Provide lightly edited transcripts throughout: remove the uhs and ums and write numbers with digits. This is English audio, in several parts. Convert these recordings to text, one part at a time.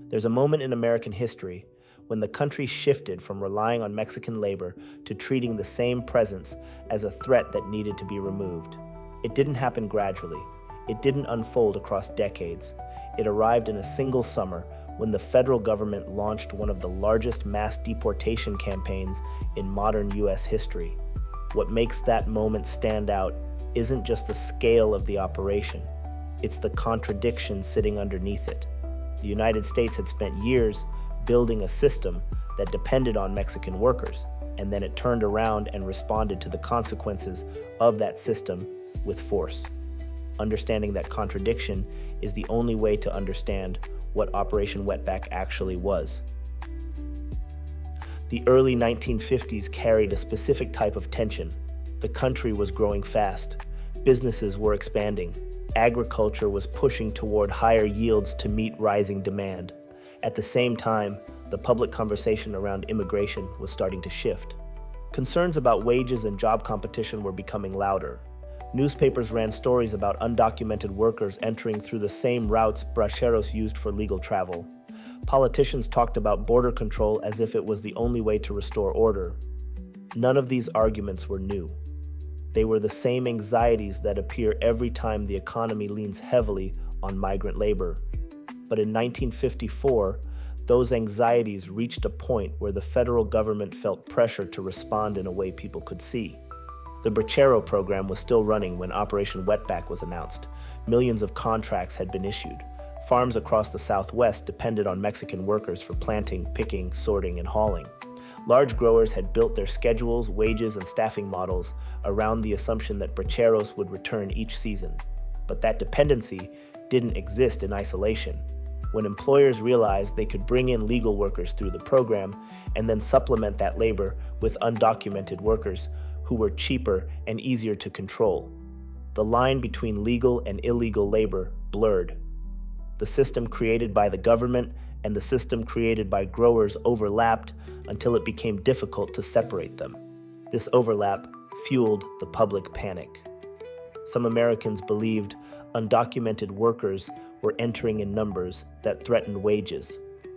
There's a moment in American history when the country shifted from relying on Mexican labor to treating the same presence as a threat that needed to be removed. It didn't happen gradually. It didn't unfold across decades. It arrived in a single summer when the federal government launched one of the largest mass deportation campaigns in modern U.S. history. What makes that moment stand out isn't just the scale of the operation, it's the contradiction sitting underneath it. The United States had spent years building a system that depended on Mexican workers, and then it turned around and responded to the consequences of that system with force. Understanding that contradiction is the only way to understand what Operation Wetback actually was. The early 1950s carried a specific type of tension. The country was growing fast. Businesses were expanding. Agriculture was pushing toward higher yields to meet rising demand. At the same time, the public conversation around immigration was starting to shift. Concerns about wages and job competition were becoming louder. Newspapers ran stories about undocumented workers entering through the same routes braceros used for legal travel. Politicians talked about border control as if it was the only way to restore order. None of these arguments were new. They were the same anxieties that appear every time the economy leans heavily on migrant labor. But in 1954, those anxieties reached a point where the federal government felt pressure to respond in a way people could see. The Bracero program was still running when Operation Wetback was announced. Millions of contracts had been issued. Farms across the Southwest depended on Mexican workers for planting, picking, sorting, and hauling. Large growers had built their schedules, wages, and staffing models around the assumption that braceros would return each season. But that dependency didn't exist in isolation. When employers realized they could bring in legal workers through the program and then supplement that labor with undocumented workers who were cheaper and easier to control, the line between legal and illegal labor blurred. The system created by the government and the system created by growers overlapped until it became difficult to separate them. This overlap fueled the public panic. Some Americans believed undocumented workers were entering in numbers that threatened wages.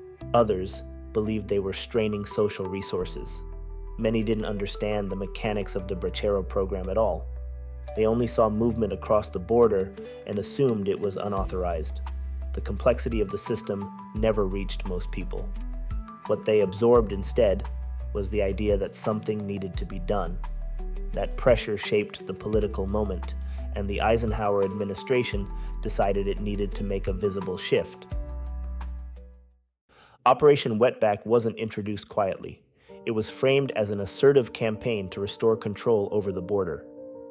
Others believed they were straining social resources. Many didn't understand the mechanics of the Bracero program at all. They only saw movement across the border and assumed it was unauthorized. The complexity of the system never reached most people. What they absorbed instead was the idea that something needed to be done. That pressure shaped the political moment, and the Eisenhower administration decided it needed to make a visible shift. Operation Wetback wasn't introduced quietly. It was framed as an assertive campaign to restore control over the border.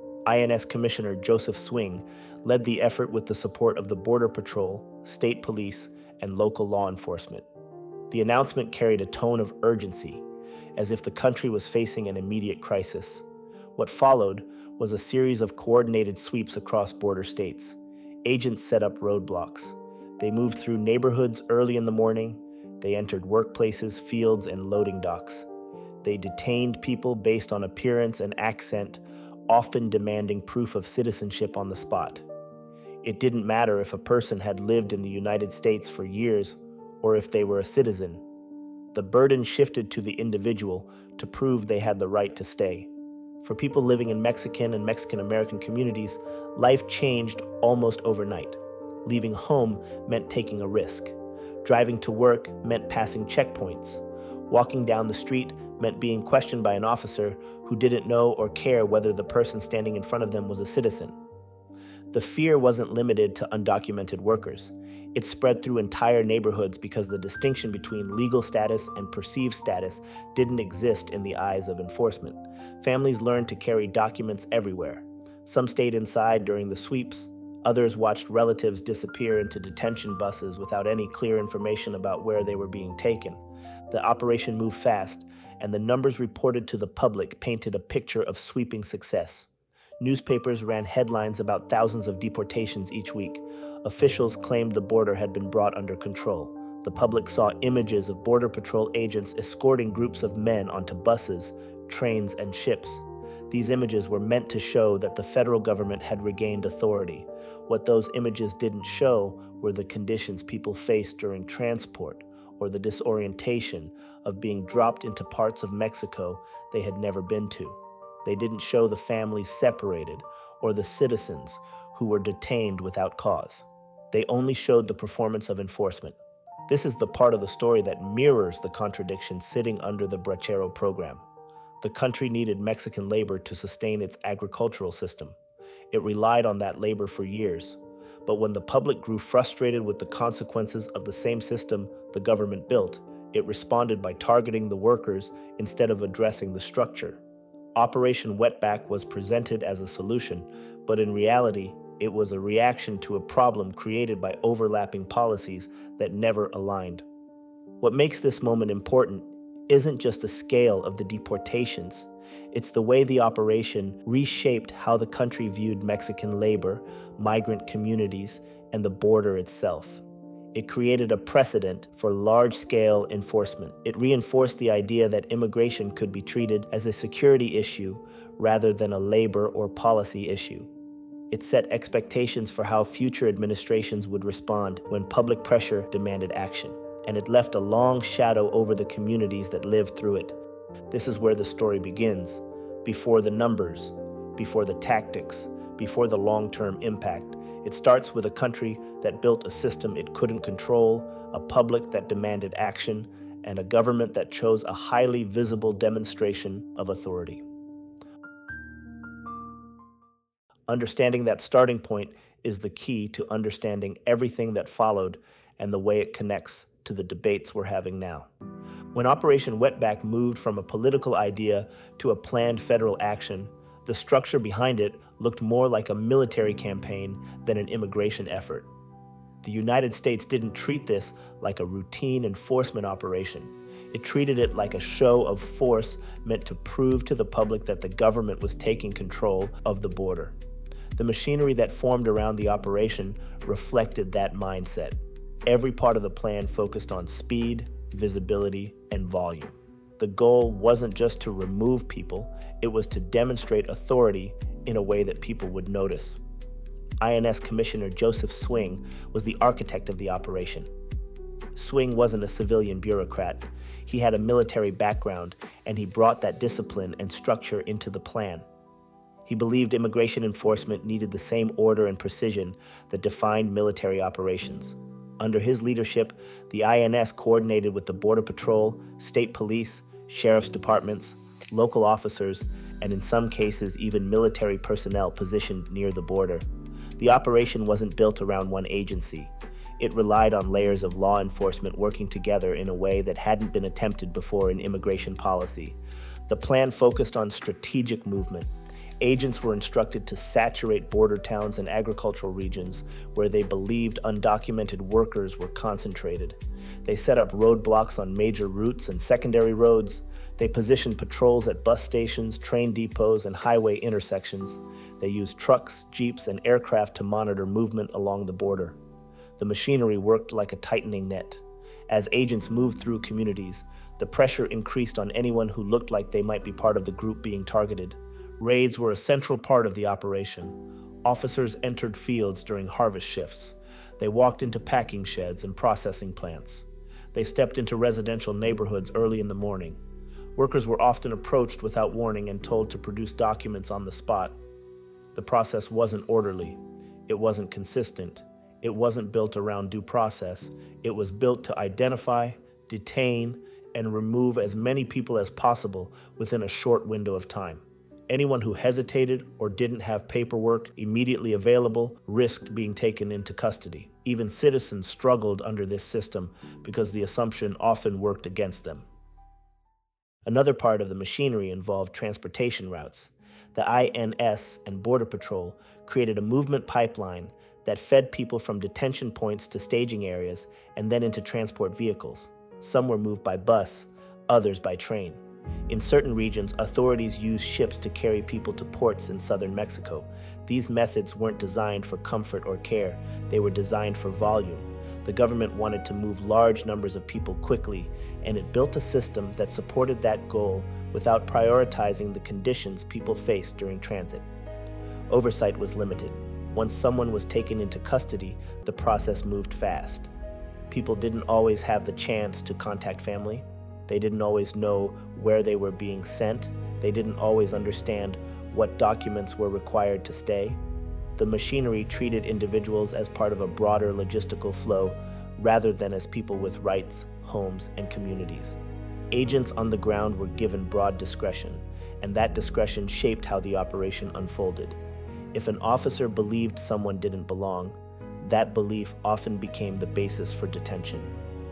INS Commissioner Joseph Swing led the effort with the support of the Border Patrol, state police, and local law enforcement. The announcement carried a tone of urgency, as if the country was facing an immediate crisis. What followed was a series of coordinated sweeps across border states. Agents set up roadblocks. They moved through neighborhoods early in the morning. They entered workplaces, fields, and loading docks. They detained people based on appearance and accent, often demanding proof of citizenship on the spot. It didn't matter if a person had lived in the United States for years or if they were a citizen. The burden shifted to the individual to prove they had the right to stay. For people living in Mexican and Mexican-American communities, life changed almost overnight. Leaving home meant taking a risk. Driving to work meant passing checkpoints. Walking down the street meant being questioned by an officer who didn't know or care whether the person standing in front of them was a citizen. The fear wasn't limited to undocumented workers. It spread through entire neighborhoods because the distinction between legal status and perceived status didn't exist in the eyes of enforcement. Families learned to carry documents everywhere. Some stayed inside during the sweeps. Others watched relatives disappear into detention buses without any clear information about where they were being taken. The operation moved fast, and the numbers reported to the public painted a picture of sweeping success. Newspapers ran headlines about thousands of deportations each week. Officials claimed the border had been brought under control. The public saw images of Border Patrol agents escorting groups of men onto buses, trains, and ships. These images were meant to show that the federal government had regained authority. What those images didn't show were the conditions people faced during transport, or the disorientation of being dropped into parts of Mexico they had never been to. They didn't show the families separated or the citizens who were detained without cause. They only showed the performance of enforcement. This is the part of the story that mirrors the contradiction sitting under the Bracero program. The country needed Mexican labor to sustain its agricultural system. It relied on that labor for years. But when the public grew frustrated with the consequences of the same system the government built, it responded by targeting the workers instead of addressing the structure. Operation Wetback was presented as a solution, but in reality, it was a reaction to a problem created by overlapping policies that never aligned. What makes this moment important isn't just the scale of the deportations. It's the way the operation reshaped how the country viewed Mexican labor, migrant communities, and the border itself. It created a precedent for large-scale enforcement. It reinforced the idea that immigration could be treated as a security issue rather than a labor or policy issue. It set expectations for how future administrations would respond when public pressure demanded action, and it left a long shadow over the communities that lived through it. This is where the story begins, before the numbers, before the tactics, before the long-term impact. It starts with a country that built a system it couldn't control, a public that demanded action, and a government that chose a highly visible demonstration of authority. Understanding that starting point is the key to understanding everything that followed and the way it connects to the debates we're having now. When Operation Wetback moved from a political idea to a planned federal action, the structure behind it looked more like a military campaign than an immigration effort. The United States didn't treat this like a routine enforcement operation. It treated it like a show of force meant to prove to the public that the government was taking control of the border. The machinery that formed around the operation reflected that mindset. Every part of the plan focused on speed, visibility, and volume. The goal wasn't just to remove people, it was to demonstrate authority in a way that people would notice. INS Commissioner Joseph Swing was the architect of the operation. Swing wasn't a civilian bureaucrat. He had a military background, and he brought that discipline and structure into the plan. He believed immigration enforcement needed the same order and precision that defined military operations. Under his leadership, the INS coordinated with the Border Patrol, state police, sheriff's departments, local officers, and in some cases even military personnel positioned near the border. The operation wasn't built around one agency. It relied on layers of law enforcement working together in a way that hadn't been attempted before in immigration policy. The plan focused on strategic movement. Agents were instructed to saturate border towns and agricultural regions where they believed undocumented workers were concentrated. They set up roadblocks on major routes and secondary roads. They positioned patrols at bus stations, train depots, and highway intersections. They used trucks, jeeps, and aircraft to monitor movement along the border. The machinery worked like a tightening net. As agents moved through communities, the pressure increased on anyone who looked like they might be part of the group being targeted. Raids were a central part of the operation. Officers entered fields during harvest shifts. They walked into packing sheds and processing plants. They stepped into residential neighborhoods early in the morning. Workers were often approached without warning and told to produce documents on the spot. The process wasn't orderly. It wasn't consistent. It wasn't built around due process. It was built to identify, detain, and remove as many people as possible within a short window of time. Anyone who hesitated or didn't have paperwork immediately available risked being taken into custody. Even citizens struggled under this system because the assumption often worked against them. Another part of the machinery involved transportation routes. The INS and Border Patrol created a movement pipeline that fed people from detention points to staging areas and then into transport vehicles. Some were moved by bus, others by train. In certain regions, authorities used ships to carry people to ports in southern Mexico. These methods weren't designed for comfort or care. They were designed for volume. The government wanted to move large numbers of people quickly, and it built a system that supported that goal without prioritizing the conditions people faced during transit. Oversight was limited. Once someone was taken into custody, the process moved fast. People didn't always have the chance to contact family. They didn't always know where they were being sent. They didn't always understand what documents were required to stay. The machinery treated individuals as part of a broader logistical flow rather than as people with rights, homes, and communities. Agents on the ground were given broad discretion, and that discretion shaped how the operation unfolded. If an officer believed someone didn't belong, that belief often became the basis for detention.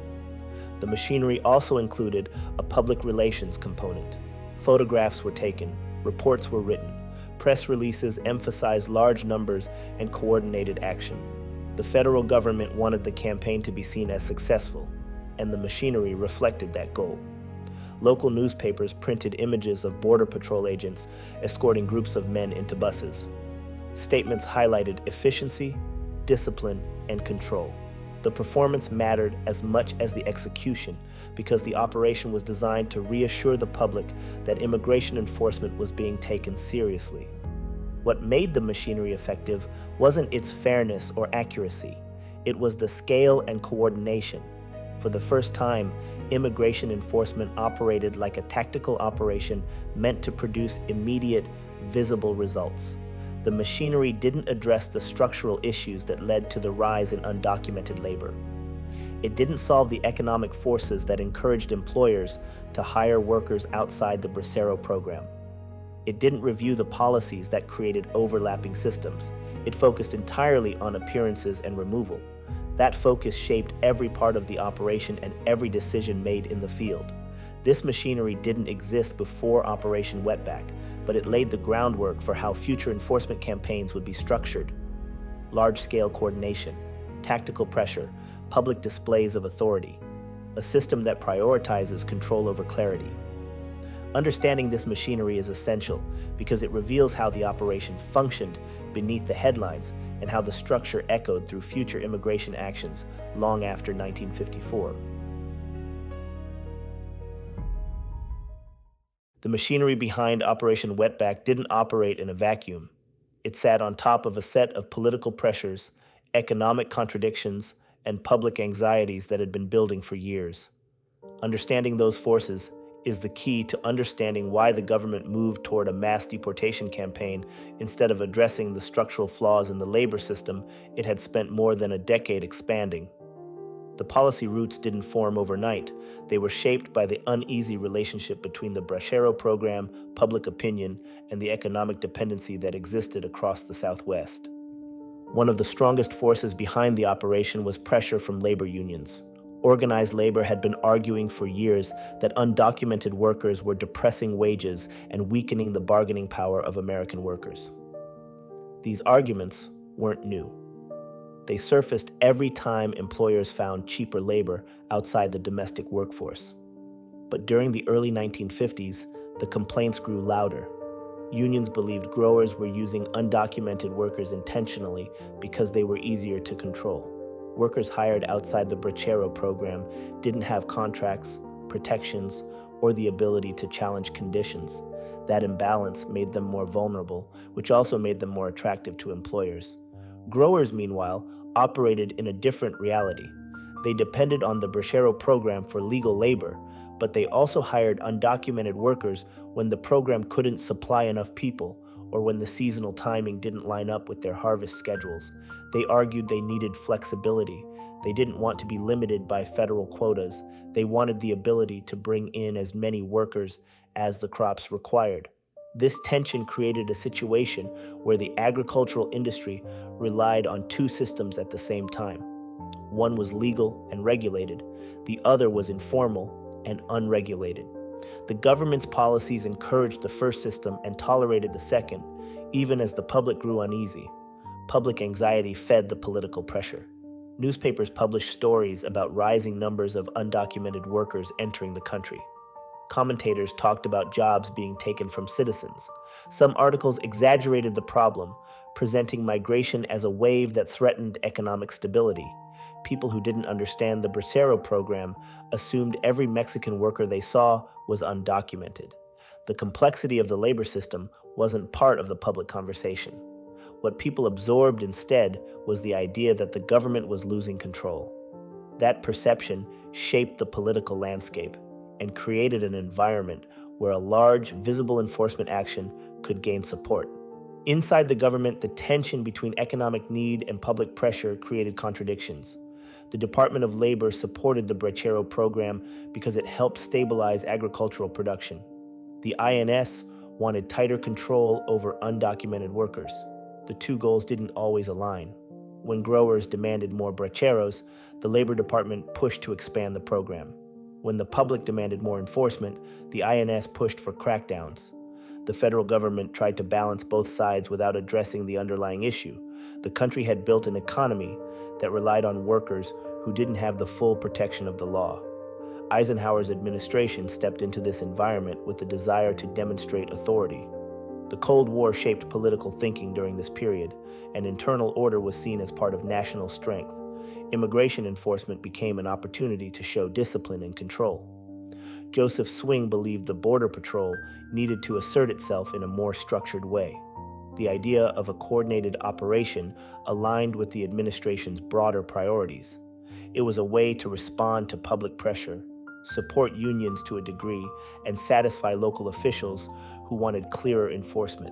The machinery also included a public relations component. Photographs were taken, reports were written, press releases emphasized large numbers and coordinated action. The federal government wanted the campaign to be seen as successful, and the machinery reflected that goal. Local newspapers printed images of Border Patrol agents escorting groups of men into buses. Statements highlighted efficiency, discipline, and control. The performance mattered as much as the execution because the operation was designed to reassure the public that immigration enforcement was being taken seriously. What made the machinery effective wasn't its fairness or accuracy. It was the scale and coordination. For the first time, immigration enforcement operated like a tactical operation meant to produce immediate, visible results. The machinery didn't address the structural issues that led to the rise in undocumented labor. It didn't solve the economic forces that encouraged employers to hire workers outside the Bracero program. It didn't review the policies that created overlapping systems. It focused entirely on appearances and removal. That focus shaped every part of the operation and every decision made in the field. This machinery didn't exist before Operation Wetback, but it laid the groundwork for how future enforcement campaigns would be structured. Large-scale coordination, tactical pressure, public displays of authority, a system that prioritizes control over clarity. Understanding this machinery is essential because it reveals how the operation functioned beneath the headlines and how the structure echoed through future immigration actions long after 1954. The machinery behind Operation Wetback didn't operate in a vacuum. It sat on top of a set of political pressures, economic contradictions, and public anxieties that had been building for years. Understanding those forces is the key to understanding why the government moved toward a mass deportation campaign instead of addressing the structural flaws in the labor system it had spent more than a decade expanding. The policy roots didn't form overnight. They were shaped by the uneasy relationship between the Bracero program, public opinion, and the economic dependency that existed across the Southwest. One of the strongest forces behind the operation was pressure from labor unions. Organized labor had been arguing for years that undocumented workers were depressing wages and weakening the bargaining power of American workers. These arguments weren't new. They surfaced every time employers found cheaper labor outside the domestic workforce. But during the early 1950s, the complaints grew louder. Unions believed growers were using undocumented workers intentionally because they were easier to control. Workers hired outside the Bracero program didn't have contracts, protections, or the ability to challenge conditions. That imbalance made them more vulnerable, which also made them more attractive to employers. Growers, meanwhile, operated in a different reality. They depended on the Bracero program for legal labor, but they also hired undocumented workers when the program couldn't supply enough people or when the seasonal timing didn't line up with their harvest schedules. They argued they needed flexibility. They didn't want to be limited by federal quotas. They wanted the ability to bring in as many workers as the crops required. This tension created a situation where the agricultural industry relied on two systems at the same time. One was legal and regulated. The other was informal and unregulated. The government's policies encouraged the first system and tolerated the second, even as the public grew uneasy. Public anxiety fed the political pressure. Newspapers published stories about rising numbers of undocumented workers entering the country. Commentators talked about jobs being taken from citizens. Some articles exaggerated the problem, presenting migration as a wave that threatened economic stability. People who didn't understand the Bracero program assumed every Mexican worker they saw was undocumented. The complexity of the labor system wasn't part of the public conversation. What people absorbed instead was the idea that the government was losing control. That perception shaped the political landscape and created an environment where a large, visible enforcement action could gain support. Inside the government, the tension between economic need and public pressure created contradictions. The Department of Labor supported the Bracero program because it helped stabilize agricultural production. The INS wanted tighter control over undocumented workers. The two goals didn't always align. When growers demanded more braceros, the Labor Department pushed to expand the program. When the public demanded more enforcement, the INS pushed for crackdowns. The federal government tried to balance both sides without addressing the underlying issue. The country had built an economy that relied on workers who didn't have the full protection of the law. Eisenhower's administration stepped into this environment with the desire to demonstrate authority. The Cold War shaped political thinking during this period, and internal order was seen as part of national strength. Immigration enforcement became an opportunity to show discipline and control. Joseph Swing believed the Border Patrol needed to assert itself in a more structured way. The idea of a coordinated operation aligned with the administration's broader priorities. It was a way to respond to public pressure, support unions to a degree, and satisfy local officials who wanted clearer enforcement.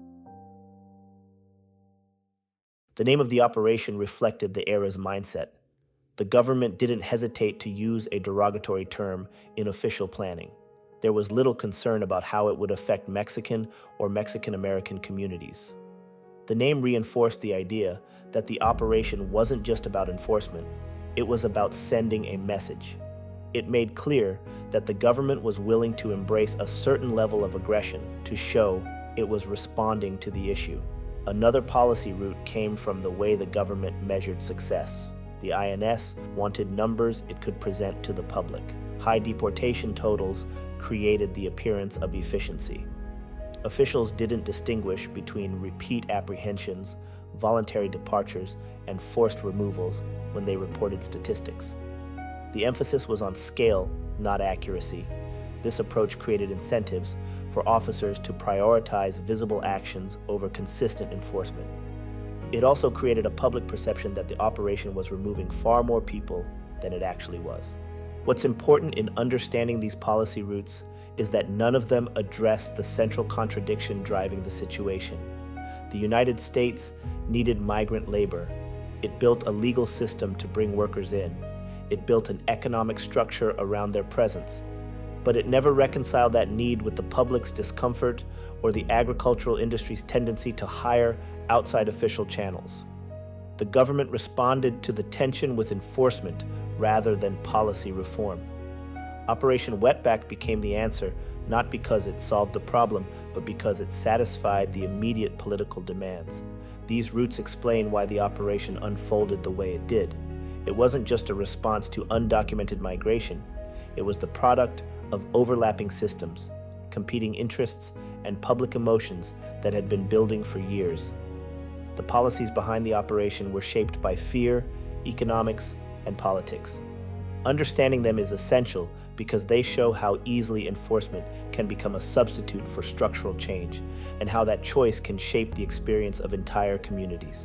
The name of the operation reflected the era's mindset. The government didn't hesitate to use a derogatory term in official planning. There was little concern about how it would affect Mexican or Mexican-American communities. The name reinforced the idea that the operation wasn't just about enforcement, it was about sending a message. It made clear that the government was willing to embrace a certain level of aggression to show it was responding to the issue. Another policy route came from the way the government measured success. The INS wanted numbers it could present to the public. High deportation totals created the appearance of efficiency. Officials didn't distinguish between repeat apprehensions, voluntary departures, and forced removals when they reported statistics. The emphasis was on scale, not accuracy. This approach created incentives for officers to prioritize visible actions over consistent enforcement. It also created a public perception that the operation was removing far more people than it actually was. What's important in understanding these policy routes is that none of them address the central contradiction driving the situation. The United States needed migrant labor. It built a legal system to bring workers in. It built an economic structure around their presence. But it never reconciled that need with the public's discomfort or the agricultural industry's tendency to hire outside official channels. The government responded to the tension with enforcement rather than policy reform. Operation Wetback became the answer, not because it solved the problem, but because it satisfied the immediate political demands. These routes explain why the operation unfolded the way it did. It wasn't just a response to undocumented migration. It was the product of overlapping systems, competing interests, and public emotions that had been building for years. The policies behind the operation were shaped by fear, economics, and politics. Understanding them is essential because they show how easily enforcement can become a substitute for structural change, and how that choice can shape the experience of entire communities.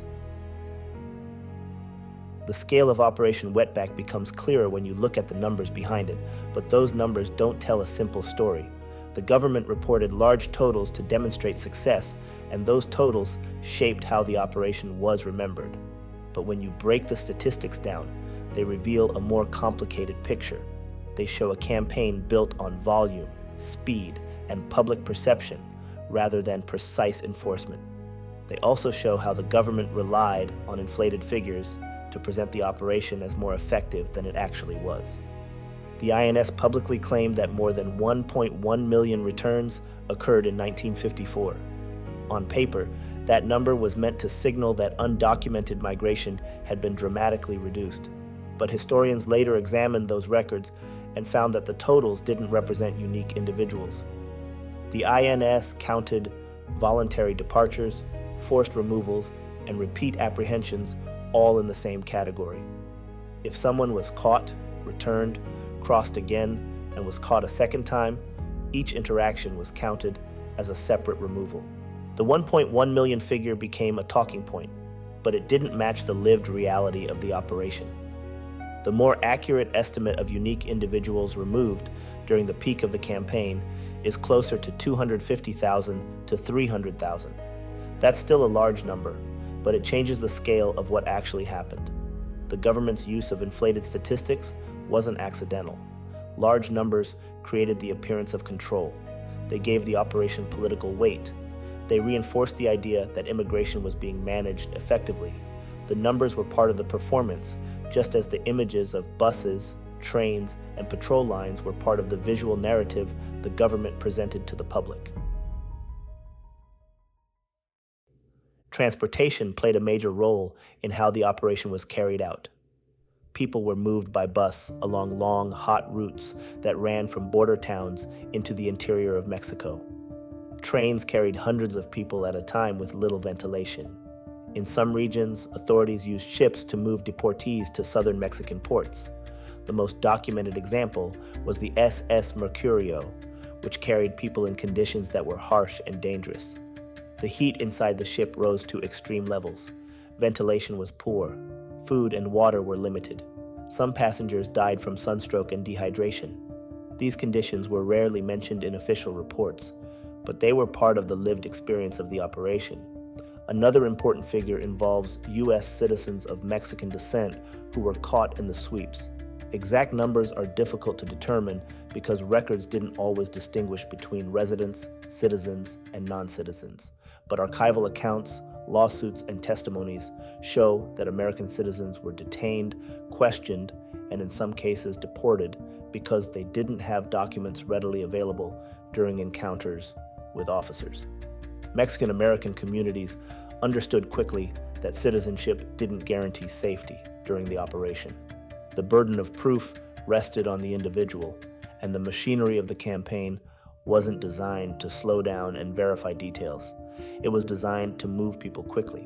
The scale of Operation Wetback becomes clearer when you look at the numbers behind it, but those numbers don't tell a simple story. The government reported large totals to demonstrate success, and those totals shaped how the operation was remembered. But when you break the statistics down, they reveal a more complicated picture. They show a campaign built on volume, speed, and public perception, rather than precise enforcement. They also show how the government relied on inflated figures to present the operation as more effective than it actually was. The INS publicly claimed that more than 1.1 million returns occurred in 1954. On paper, that number was meant to signal that undocumented migration had been dramatically reduced. But historians later examined those records and found that the totals didn't represent unique individuals. The INS counted voluntary departures, forced removals, and repeat apprehensions all in the same category. If someone was caught, returned, crossed again, and was caught a second time, each interaction was counted as a separate removal. The 1.1 million figure became a talking point, but it didn't match the lived reality of the operation. The more accurate estimate of unique individuals removed during the peak of the campaign is closer to 250,000 to 300,000. That's still a large number, but it changes the scale of what actually happened. The government's use of inflated statistics wasn't accidental. Large numbers created the appearance of control. They gave the operation political weight. They reinforced the idea that immigration was being managed effectively. The numbers were part of the performance, just as the images of buses, trains, and patrol lines were part of the visual narrative the government presented to the public. Transportation played a major role in how the operation was carried out. People were moved by bus along long, hot routes that ran from border towns into the interior of Mexico. Trains carried hundreds of people at a time with little ventilation. In some regions, authorities used ships to move deportees to southern Mexican ports. The most documented example was the SS Mercurio, which carried people in conditions that were harsh and dangerous. The heat inside the ship rose to extreme levels. Ventilation was poor. Food and water were limited. Some passengers died from sunstroke and dehydration. These conditions were rarely mentioned in official reports, but they were part of the lived experience of the operation. Another important figure involves U.S. citizens of Mexican descent who were caught in the sweeps. Exact numbers are difficult to determine because records didn't always distinguish between residents, citizens, and non-citizens. But archival accounts, lawsuits, and testimonies show that American citizens were detained, questioned, and in some cases deported because they didn't have documents readily available during encounters with officers. Mexican American communities understood quickly that citizenship didn't guarantee safety during the operation. The burden of proof rested on the individual, and the machinery of the campaign wasn't designed to slow down and verify details. It was designed to move people quickly.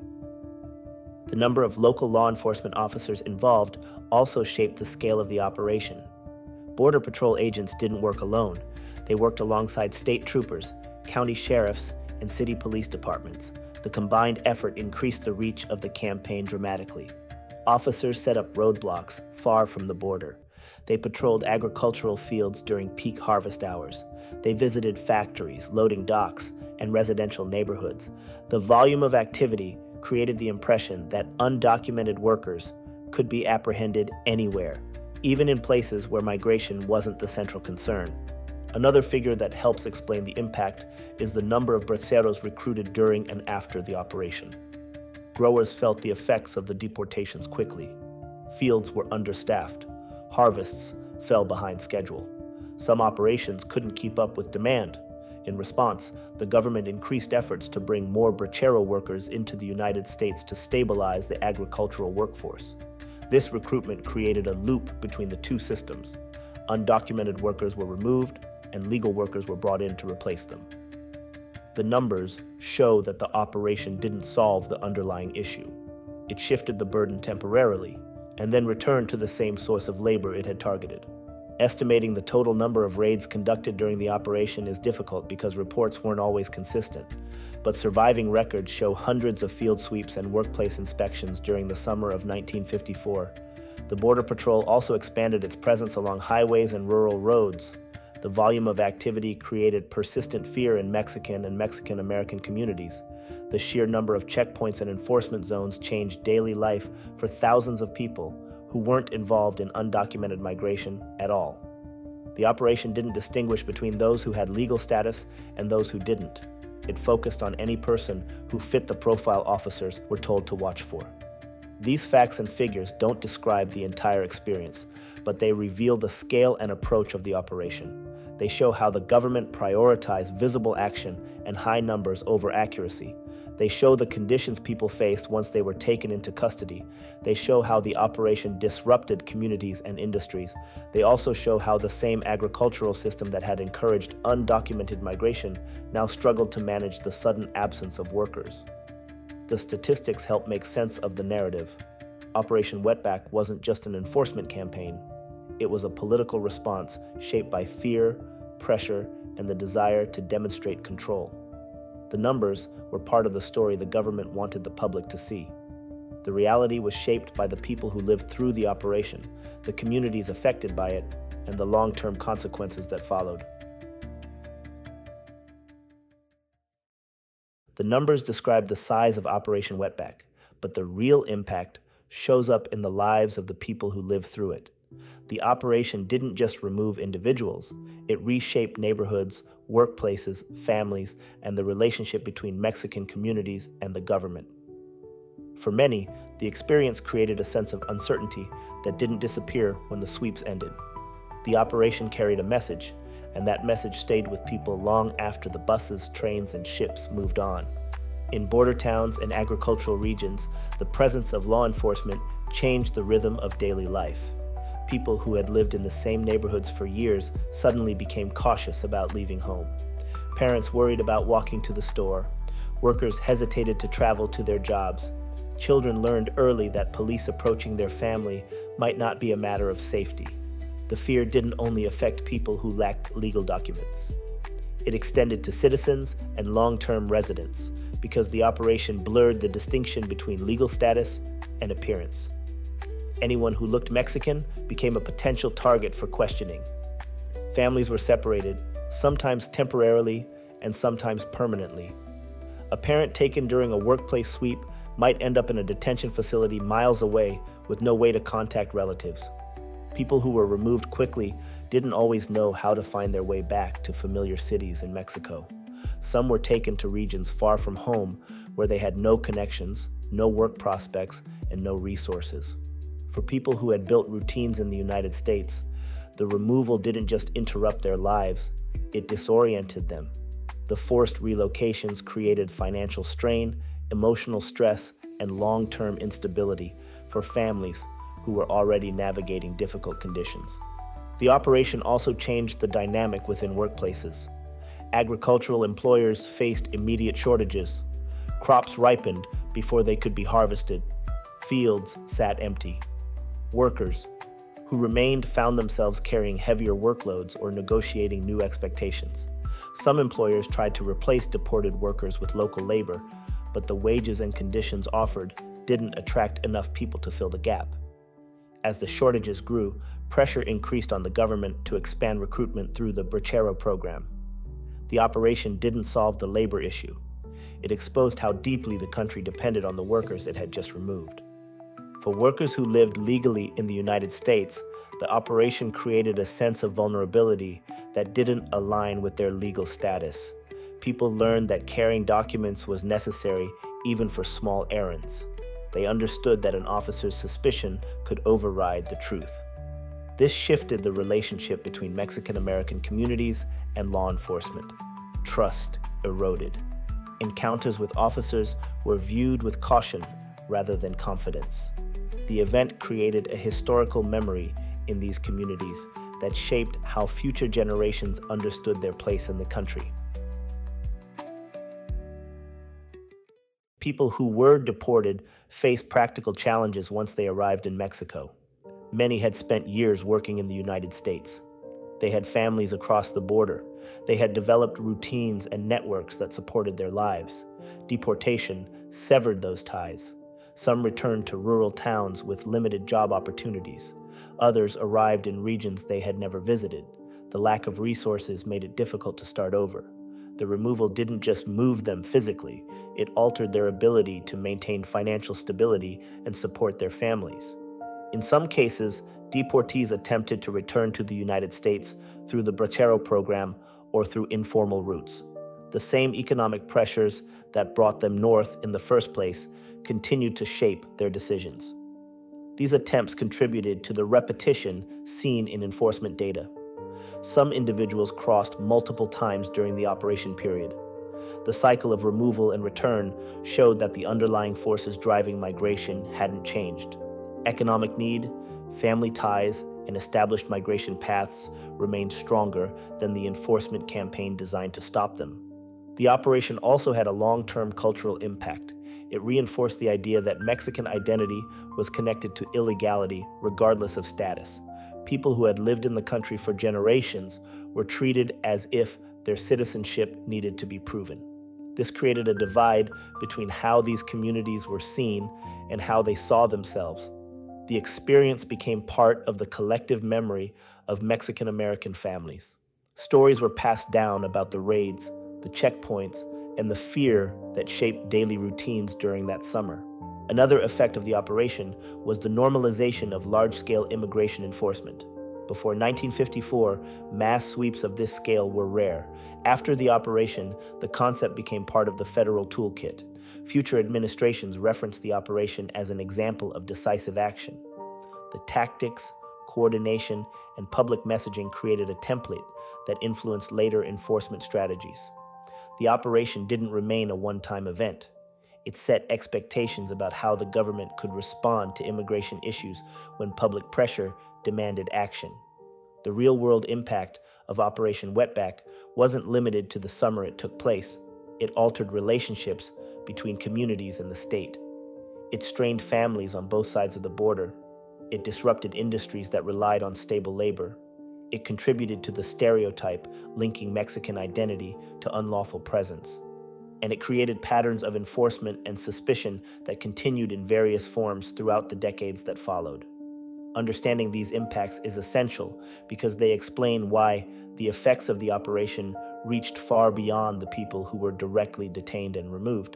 The number of local law enforcement officers involved also shaped the scale of the operation. Border Patrol agents didn't work alone. They worked alongside state troopers, county sheriffs, and city police departments. The combined effort increased the reach of the campaign dramatically. Officers set up roadblocks far from the border. They patrolled agricultural fields during peak harvest hours. They visited factories, loading docks, and residential neighborhoods. The volume of activity created the impression that undocumented workers could be apprehended anywhere, even in places where migration wasn't the central concern. Another figure that helps explain the impact is the number of braceros recruited during and after the operation. Growers felt the effects of the deportations quickly. Fields were understaffed. Harvests fell behind schedule. Some operations couldn't keep up with demand. In response, the government increased efforts to bring more bracero workers into the United States to stabilize the agricultural workforce. This recruitment created a loop between the two systems. Undocumented workers were removed, and legal workers were brought in to replace them. The numbers show that the operation didn't solve the underlying issue. It shifted the burden temporarily, and then returned to the same source of labor it had targeted. Estimating the total number of raids conducted during the operation is difficult because reports weren't always consistent, but surviving records show hundreds of field sweeps and workplace inspections during the summer of 1954. The Border Patrol also expanded its presence along highways and rural roads. The volume of activity created persistent fear in Mexican and Mexican-American communities. The sheer number of checkpoints and enforcement zones changed daily life for thousands of people who weren't involved in undocumented migration at all. The operation didn't distinguish between those who had legal status and those who didn't. It focused on any person who fit the profile officers were told to watch for. These facts and figures don't describe the entire experience, but they reveal the scale and approach of the operation. They show how the government prioritized visible action and high numbers over accuracy. They show the conditions people faced once they were taken into custody. They show how the operation disrupted communities and industries. They also show how the same agricultural system that had encouraged undocumented migration now struggled to manage the sudden absence of workers. The statistics help make sense of the narrative. Operation Wetback wasn't just an enforcement campaign. It was a political response shaped by fear, pressure, and the desire to demonstrate control. The numbers were part of the story the government wanted the public to see. The reality was shaped by the people who lived through the operation, the communities affected by it, and the long-term consequences that followed. The numbers describe the size of Operation Wetback, but the real impact shows up in the lives of the people who lived through it. The operation didn't just remove individuals, it reshaped neighborhoods, workplaces, families, and the relationship between Mexican communities and the government. For many, the experience created a sense of uncertainty that didn't disappear when the sweeps ended. The operation carried a message, and that message stayed with people long after the buses, trains, and ships moved on. In border towns and agricultural regions, the presence of law enforcement changed the rhythm of daily life. People who had lived in the same neighborhoods for years suddenly became cautious about leaving home. Parents worried about walking to the store. Workers hesitated to travel to their jobs. Children learned early that police approaching their family might not be a matter of safety. The fear didn't only affect people who lacked legal documents. It extended to citizens and long-term residents because the operation blurred the distinction between legal status and appearance. Anyone who looked Mexican became a potential target for questioning. Families were separated, sometimes temporarily and sometimes permanently. A parent taken during a workplace sweep might end up in a detention facility miles away with no way to contact relatives. People who were removed quickly didn't always know how to find their way back to familiar cities in Mexico. Some were taken to regions far from home where they had no connections, no work prospects, and no resources. For people who had built routines in the United States, the removal didn't just interrupt their lives, it disoriented them. The forced relocations created financial strain, emotional stress, and long-term instability for families who were already navigating difficult conditions. The operation also changed the dynamic within workplaces. Agricultural employers faced immediate shortages. Crops ripened before they could be harvested. Fields sat empty. Workers who remained found themselves carrying heavier workloads or negotiating new expectations. Some employers tried to replace deported workers with local labor, but the wages and conditions offered didn't attract enough people to fill the gap. As the shortages grew, pressure increased on the government to expand recruitment through the Bracero program. The operation didn't solve the labor issue. It exposed how deeply the country depended on the workers it had just removed. For workers who lived legally in the United States, the operation created a sense of vulnerability that didn't align with their legal status. People learned that carrying documents was necessary even for small errands. They understood that an officer's suspicion could override the truth. This shifted the relationship between Mexican-American communities and law enforcement. Trust eroded. Encounters with officers were viewed with caution rather than confidence. The event created a historical memory in these communities that shaped how future generations understood their place in the country. People who were deported faced practical challenges once they arrived in Mexico. Many had spent years working in the United States. They had families across the border. They had developed routines and networks that supported their lives. Deportation severed those ties. Some returned to rural towns with limited job opportunities. Others arrived in regions they had never visited. The lack of resources made it difficult to start over. The removal didn't just move them physically, it altered their ability to maintain financial stability and support their families. In some cases, deportees attempted to return to the United States through the Bracero program or through informal routes. The same economic pressures that brought them north in the first place continued to shape their decisions. These attempts contributed to the repetition seen in enforcement data. Some individuals crossed multiple times during the operation period. The cycle of removal and return showed that the underlying forces driving migration hadn't changed. Economic need, family ties, and established migration paths remained stronger than the enforcement campaign designed to stop them. The operation also had a long-term cultural impact. It reinforced the idea that Mexican identity was connected to illegality regardless of status. People who had lived in the country for generations were treated as if their citizenship needed to be proven. This created a divide between how these communities were seen and how they saw themselves. The experience became part of the collective memory of Mexican American families. Stories were passed down about the raids, the checkpoints, and the fear that shaped daily routines during that summer. Another effect of the operation was the normalization of large-scale immigration enforcement. Before 1954, mass sweeps of this scale were rare. After the operation, the concept became part of the federal toolkit. Future administrations referenced the operation as an example of decisive action. The tactics, coordination, and public messaging created a template that influenced later enforcement strategies. The operation didn't remain a one-time event. It set expectations about how the government could respond to immigration issues when public pressure demanded action. The real-world impact of Operation Wetback wasn't limited to the summer it took place. It altered relationships between communities and the state. It strained families on both sides of the border. It disrupted industries that relied on stable labor. It contributed to the stereotype linking Mexican identity to unlawful presence. And it created patterns of enforcement and suspicion that continued in various forms throughout the decades that followed. Understanding these impacts is essential because they explain why the effects of the operation reached far beyond the people who were directly detained and removed.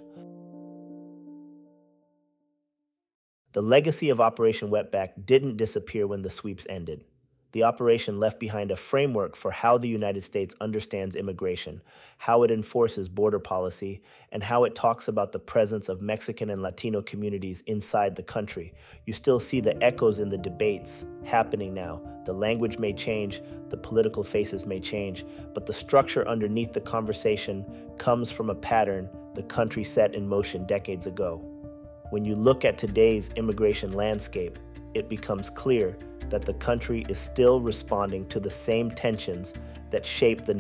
The legacy of Operation Wetback didn't disappear when the sweeps ended. The operation left behind a framework for how the United States understands immigration, how it enforces border policy, and how it talks about the presence of Mexican and Latino communities inside the country. You still see the echoes in the debates happening now. The language may change, the political faces may change, but the structure underneath the conversation comes from a pattern the country set in motion decades ago. When you look at today's immigration landscape, it becomes clear that the country is still responding to the same tensions that shaped the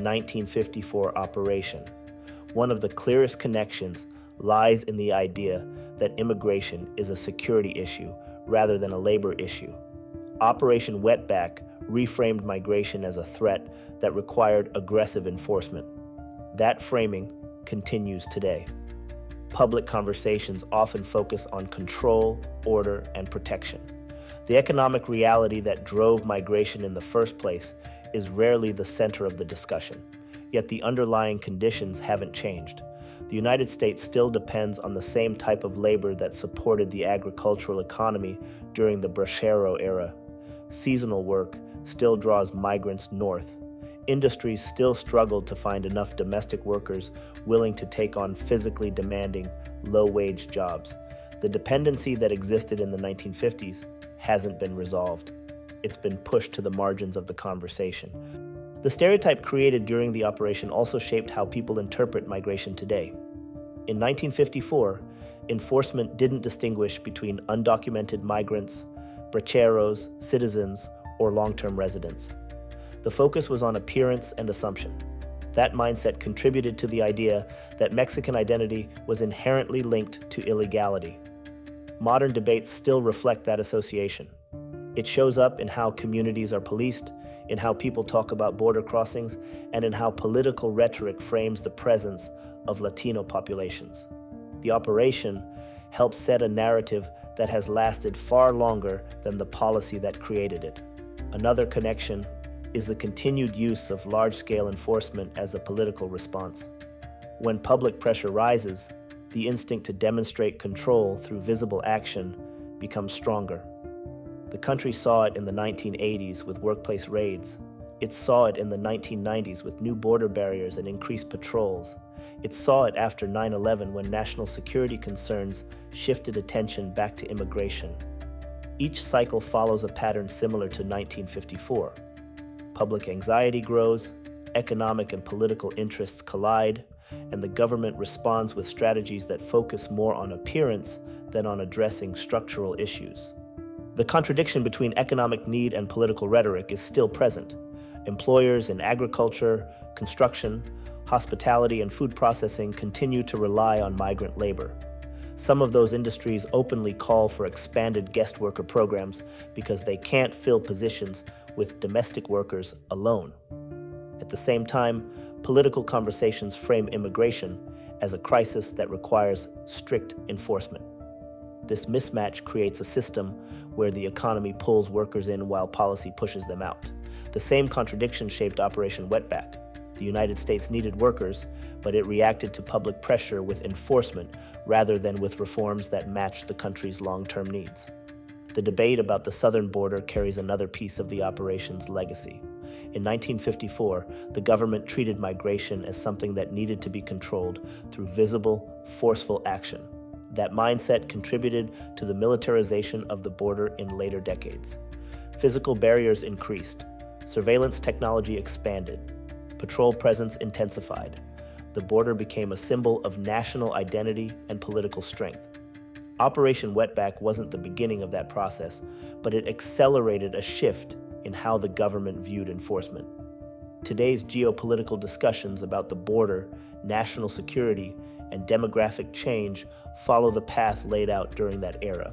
1954 operation. One of the clearest connections lies in the idea that immigration is a security issue rather than a labor issue. Operation Wetback reframed migration as a threat that required aggressive enforcement. That framing continues today. Public conversations often focus on control, order, and protection. The economic reality that drove migration in the first place is rarely the center of the discussion, yet the underlying conditions haven't changed. The United States still depends on the same type of labor that supported the agricultural economy during the Bracero era. Seasonal work still draws migrants north. Industries still struggle to find enough domestic workers willing to take on physically demanding, low-wage jobs. The dependency that existed in the 1950s hasn't been resolved. It's been pushed to the margins of the conversation. The stereotype created during the operation also shaped how people interpret migration today. In 1954, enforcement didn't distinguish between undocumented migrants, braceros, citizens, or long-term residents. The focus was on appearance and assumption. That mindset contributed to the idea that Mexican identity was inherently linked to illegality. Modern debates still reflect that association. It shows up in how communities are policed, in how people talk about border crossings, and in how political rhetoric frames the presence of Latino populations. The operation helped set a narrative that has lasted far longer than the policy that created it. Another connection is the continued use of large-scale enforcement as a political response. When public pressure rises, the instinct to demonstrate control through visible action becomes stronger. The country saw it in the 1980s with workplace raids. It saw it in the 1990s with new border barriers and increased patrols. It saw it after 9/11 when national security concerns shifted attention back to immigration. Each cycle follows a pattern similar to 1954. Public anxiety grows, economic and political interests collide, and the government responds with strategies that focus more on appearance than on addressing structural issues. The contradiction between economic need and political rhetoric is still present. Employers in agriculture, construction, hospitality, and food processing continue to rely on migrant labor. Some of those industries openly call for expanded guest worker programs because they can't fill positions with domestic workers alone. At the same time, political conversations frame immigration as a crisis that requires strict enforcement. This mismatch creates a system where the economy pulls workers in while policy pushes them out. The same contradiction shaped Operation Wetback. The United States needed workers, but it reacted to public pressure with enforcement rather than with reforms that matched the country's long-term needs. The debate about the southern border carries another piece of the operation's legacy. In 1954, the government treated migration as something that needed to be controlled through visible, forceful action. That mindset contributed to the militarization of the border in later decades. Physical barriers increased, surveillance technology expanded, patrol presence intensified. The border became a symbol of national identity and political strength. Operation Wetback wasn't the beginning of that process, but it accelerated a shift in how the government viewed enforcement. Today's geopolitical discussions about the border, national security, and demographic change follow the path laid out during that era.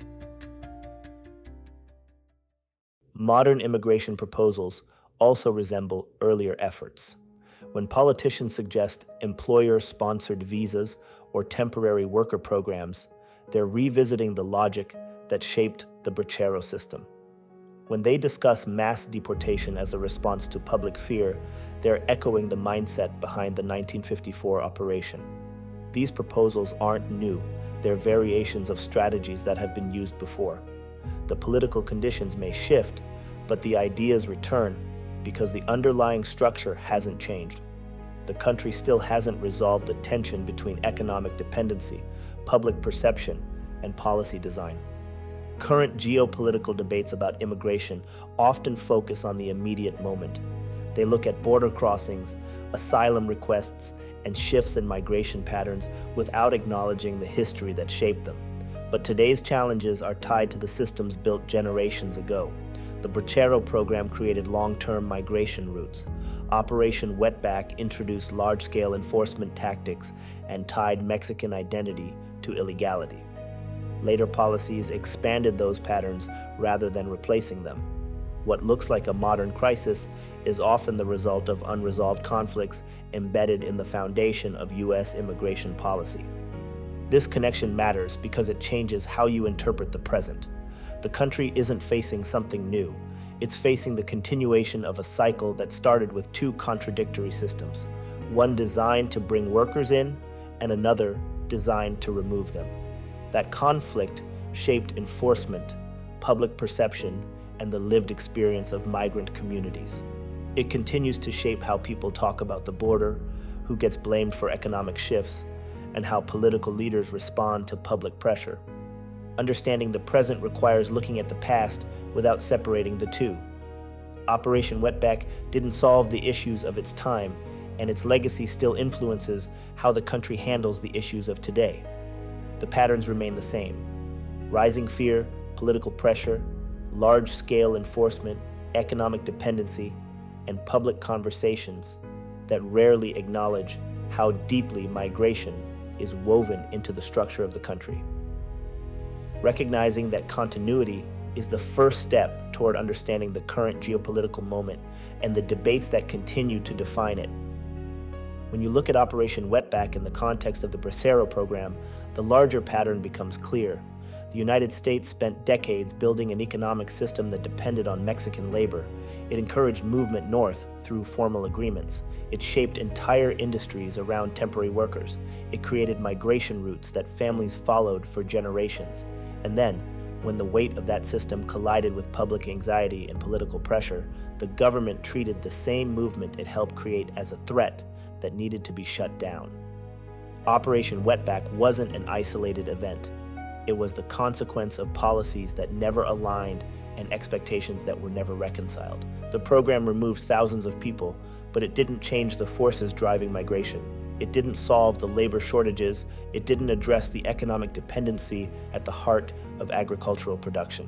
Modern immigration proposals also resemble earlier efforts. When politicians suggest employer-sponsored visas or temporary worker programs, they're revisiting the logic that shaped the Bracero system. When they discuss mass deportation as a response to public fear, they're echoing the mindset behind the 1954 operation. These proposals aren't new, they're variations of strategies that have been used before. The political conditions may shift, but the ideas return because the underlying structure hasn't changed. The country still hasn't resolved the tension between economic dependency, public perception, and policy design. Current geopolitical debates about immigration often focus on the immediate moment. They look at border crossings, asylum requests, and shifts in migration patterns without acknowledging the history that shaped them. But today's challenges are tied to the systems built generations ago. The Bracero program created long-term migration routes. Operation Wetback introduced large-scale enforcement tactics and tied Mexican identity to illegality. Later policies expanded those patterns rather than replacing them. What looks like a modern crisis is often the result of unresolved conflicts embedded in the foundation of U.S. immigration policy. This connection matters because it changes how you interpret the present. The country isn't facing something new. It's facing the continuation of a cycle that started with two contradictory systems, one designed to bring workers in and another designed to remove them. That conflict shaped enforcement, public perception, and the lived experience of migrant communities. It continues to shape how people talk about the border, who gets blamed for economic shifts, and how political leaders respond to public pressure. Understanding the present requires looking at the past without separating the two. Operation Wetback didn't solve the issues of its time, and its legacy still influences how the country handles the issues of today. The patterns remain the same: rising fear, political pressure, large-scale enforcement, economic dependency, and public conversations that rarely acknowledge how deeply migration is woven into the structure of the country. Recognizing that continuity is the first step toward understanding the current geopolitical moment and the debates that continue to define it. When you look at Operation Wetback in the context of the Bracero program, the larger pattern becomes clear. The United States spent decades building an economic system that depended on Mexican labor. It encouraged movement north through formal agreements. It shaped entire industries around temporary workers. It created migration routes that families followed for generations. And then, when the weight of that system collided with public anxiety and political pressure, the government treated the same movement it helped create as a threat that needed to be shut down. Operation Wetback wasn't an isolated event. It was the consequence of policies that never aligned and expectations that were never reconciled. The program removed thousands of people, but it didn't change the forces driving migration. It didn't solve the labor shortages. It didn't address the economic dependency at the heart of agricultural production.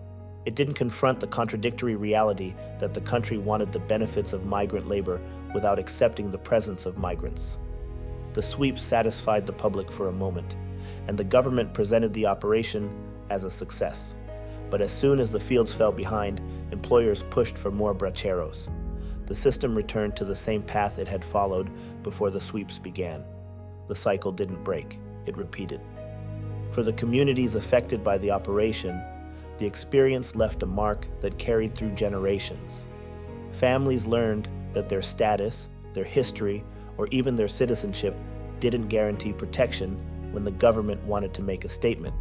It didn't confront the contradictory reality that the country wanted the benefits of migrant labor without accepting the presence of migrants. The sweep satisfied the public for a moment, and the government presented the operation as a success. But as soon as the fields fell behind, employers pushed for more braceros. The system returned to the same path it had followed before the sweeps began. The cycle didn't break, it repeated. For the communities affected by the operation, the experience left a mark that carried through generations. Families learned that their status, their history, or even their citizenship didn't guarantee protection when the government wanted to make a statement.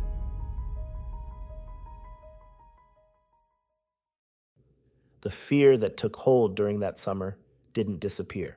The fear that took hold during that summer didn't disappear.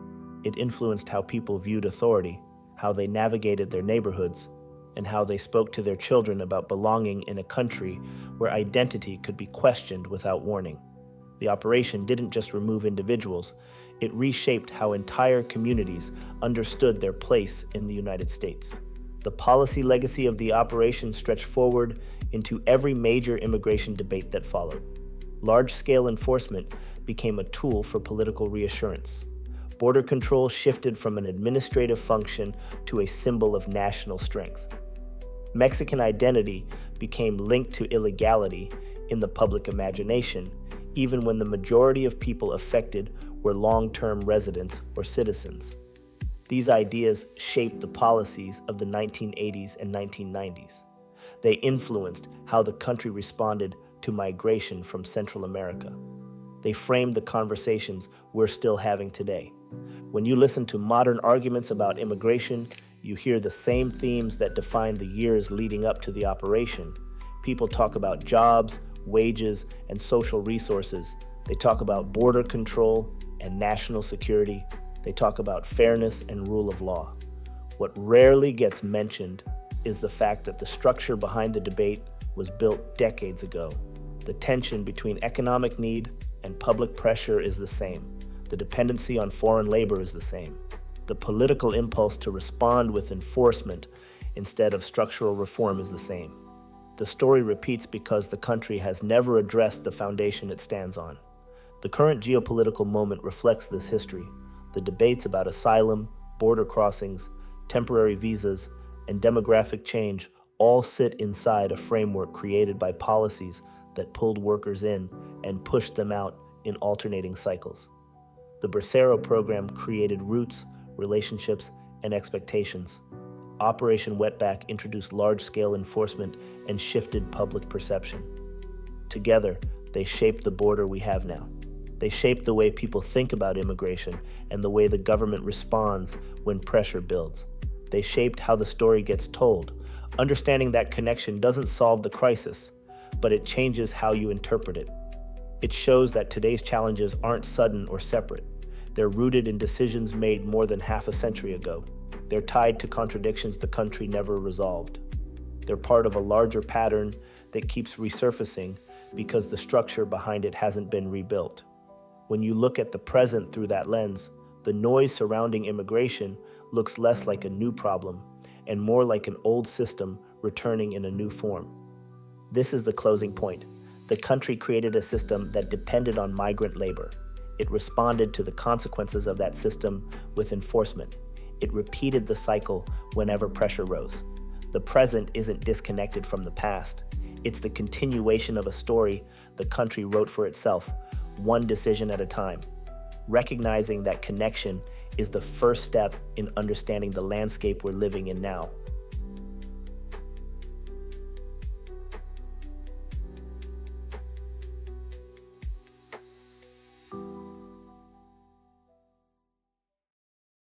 It influenced how people viewed authority, how they navigated their neighborhoods, and how they spoke to their children about belonging in a country where identity could be questioned without warning. The operation didn't just remove individuals, it reshaped how entire communities understood their place in the United States. The policy legacy of the operation stretched forward into every major immigration debate that followed. Large-scale enforcement became a tool for political reassurance. Border control shifted from an administrative function to a symbol of national strength. Mexican identity became linked to illegality in the public imagination, even when the majority of people affected were long-term residents or citizens. These ideas shaped the policies of the 1980s and 1990s. They influenced how the country responded to migration from Central America. They framed the conversations we're still having today. When you listen to modern arguments about immigration, you hear the same themes that defined the years leading up to the operation. People talk about jobs, wages, and social resources. They talk about border control and national security. They talk about fairness and rule of law. What rarely gets mentioned is the fact that the structure behind the debate was built decades ago. The tension between economic need and public pressure is the same. The dependency on foreign labor is the same. The political impulse to respond with enforcement instead of structural reform is the same. The story repeats because the country has never addressed the foundation it stands on. The current geopolitical moment reflects this history. The debates about asylum, border crossings, temporary visas, and demographic change all sit inside a framework created by policies that pulled workers in and pushed them out in alternating cycles. The Bracero program created roots, relationships, and expectations. Operation Wetback introduced large-scale enforcement and shifted public perception. Together, they shaped the border we have now. They shaped the way people think about immigration and the way the government responds when pressure builds. They shaped how the story gets told. Understanding that connection doesn't solve the crisis, but it changes how you interpret it. It shows that today's challenges aren't sudden or separate. They're rooted in decisions made more than half a century ago. They're tied to contradictions the country never resolved. They're part of a larger pattern that keeps resurfacing because the structure behind it hasn't been rebuilt. When you look at the present through that lens, the noise surrounding immigration looks less like a new problem and more like an old system returning in a new form. This is the closing point. The country created a system that depended on migrant labor. It responded to the consequences of that system with enforcement. It repeated the cycle whenever pressure rose. The present isn't disconnected from the past. It's the continuation of a story the country wrote for itself, one decision at a time. Recognizing that connection is the first step in understanding the landscape we're living in now.